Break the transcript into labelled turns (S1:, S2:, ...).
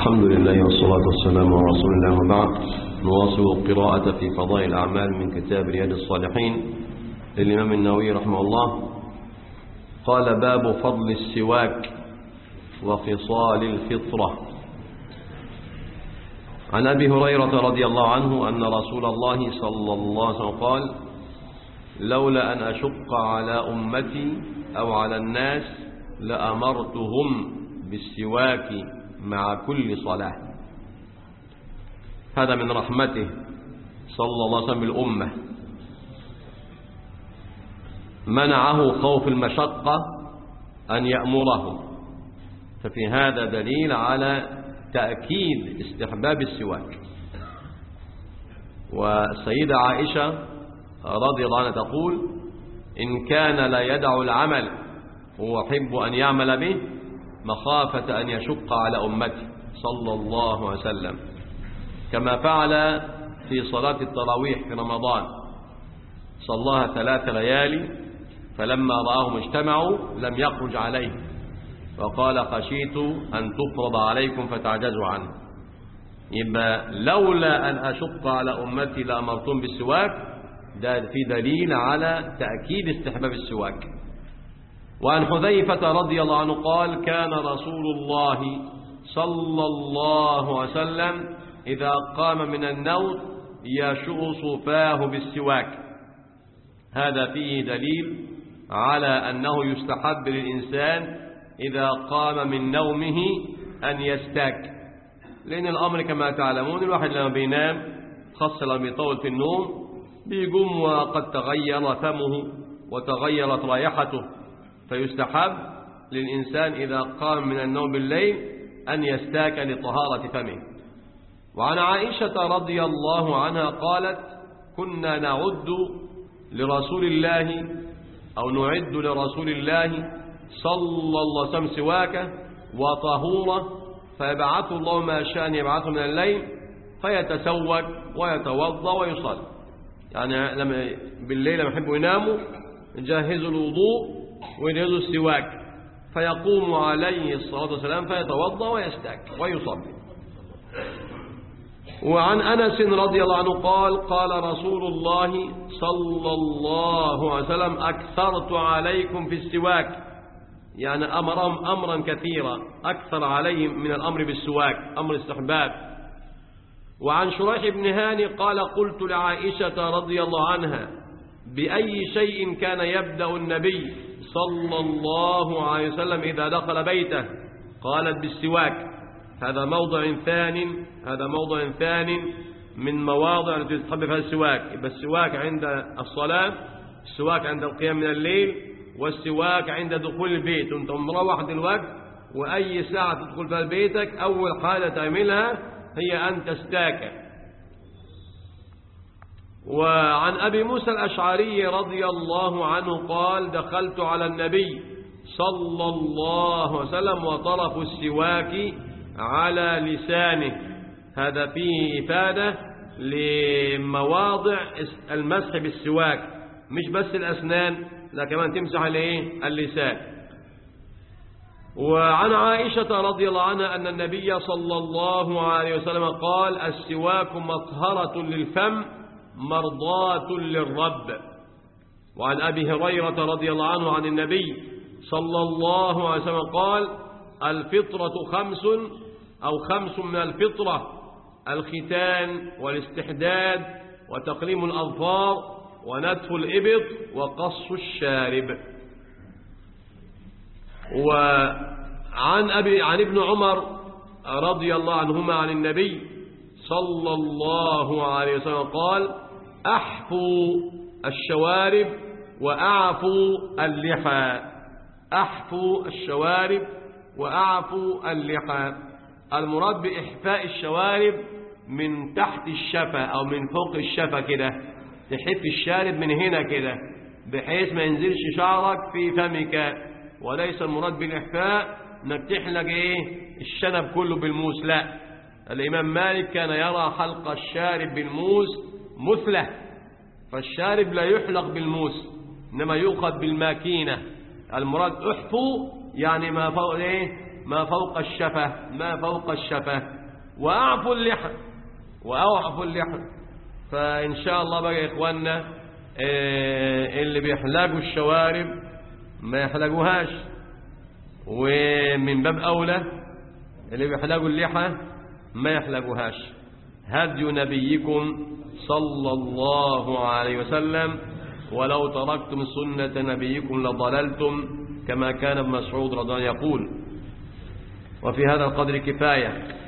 S1: الحمد لله والصلاة والسلام على رسول الله وبعد. نواصل القراءة في فضائل الأعمال من كتاب رياض الصالحين للإمام النووي رحمه الله. قال: باب فضل السواك وخصال الفطرة. عن أبي هريرة رضي الله عنه أن رسول الله صلى الله عليه وسلم قال: لولا أن أشق على أمتي أو على الناس لأمرتهم بالسواك مع كل صلاة. هذا من رحمته صلى الله عليه وسلم بالأمة، منعه خوف المشقة أن يأمرهم، ففي هذا دليل على تأكيد استحباب السواك. والسيدة عائشة رضي الله عنها تقول: إن كان لا يدع العمل ويحب أن يعمل به مخافة أن يشق على أمته صلى الله عليه وسلم، كما فعل في صلاة التراويح في رمضان، صلاها 3 ليالي، فلما رآهم اجتمعوا لم يخرج عليه وقال: خشيت أن تفرض عليكم فتعجزوا عنه. يبقى لولا أن أشق على أمتي لأمرتم بالسواك، ده في دليل على تأكيد استحباب السواك. وعن حذيفة رضي الله عنه قال: كان رسول الله صلى الله عليه وسلم إذا قام من النوم يشؤ فاه بالسواك. هذا فيه دليل على أنه يستحب للإنسان إذا قام من نومه أن يستاك، لأن الأمر كما تعلمون الواحد لما بينام خاصة لما بيطول في النوم بيقوم وقد تغير فمه وتغيرت رائحته، فيستحب للإنسان إذا قام من النوم بالليل أن يستاك لطهارة فمه. وعن عائشة رضي الله عنها قالت: كنا نعد لرسول الله صلى الله عليه وسلم سواكه وطهوره، فيبعثه الله ما شاء أن يبعثه من الليل فيتسوك ويتوضأ ويصلي. يعني لما بالليل لما يحبوا يناموا يجهزوا الوضوء ويجهزوا السواك، فيقوم عليه الصلاة والسلام فيتوضأ ويستاك ويصلي. وعن أنس رضي الله عنه قال: قال رسول الله صلى الله عليه وسلم: أكثرت عليكم في السواك، يعني أمرهم أمرا كثيرا، أكثر عليهم من الأمر بالسواك، أمر استحباب. وعن شريح بن هاني قال: قلت لعائشة رضي الله عنها: بأي شيء كان يبدأ النبي صلى الله عليه وسلم إذا دخل بيته؟ قالت: بالسواك. هذا موضع ثاني من مواضع التي تحب فيها السواك. يبقى السواك عند الصلاة، السواك عند القيام من الليل، والسواك عند دخول البيت. وانت مروح دلوقتي وأي ساعة تدخل فيها بيتك أول حاجة تعملها هي أن تستاك. وعن أبي موسى الأشعري رضي الله عنه قال: دخلت على النبي صلى الله عليه وسلم وطرف السواك على لسانه. هذا فيه إفادة لمواضع المسح بالسواك، مش بس الأسنان، لا كمان تمسح اللسان. وعن عائشة رضي الله عنها أن النبي صلى الله عليه وسلم قال: السواك مطهرة للفم مرضاة للرب. وعن أبي هريرة رضي الله عنه عن النبي صلى الله عليه وسلم قال: الفطرة 5 من الفطرة: الختان والاستحداد وتقليم الأظفار ونتف الإبط وقص الشارب. وعن ابن عمر رضي الله عنهما عن النبي صلى الله عليه وسلم قال: أحفوا الشوارب وأعفوا اللحى. أحفوا الشوارب وأعفوا اللحى. المراد بإحفاء الشوارب من تحت الشفة أو من فوق الشفة كده، تحف الشارب من هنا كده بحيث ما ينزلش شعرك في فمك. وليس المراد بالإحفاء انك تحلق الشنب كله بالموس، لا. الإمام مالك كان يرى حلق الشارب بالموس مثلة، فالشارب لا يحلق بالموس إنما يؤخذ بالماكينة. المراد احفوا يعني ما فوق ما فوق الشفة، ما فوق الشفة، وأعفوا اللحى، وأعفوا اللحى. فإن شاء الله بقى يا إخواننا اللي بيحلقوا الشوارب ما يحلقوهاش، ومن باب أولى اللي بيحلقوا اللحى ما يحلقوهاش. هدي نبيكم صلى الله عليه وسلم، ولو تركتم سنة نبيكم لضللتم، كما كان ابن مسعود رضي الله عنه يقول. وفي هذا القدر كفاية.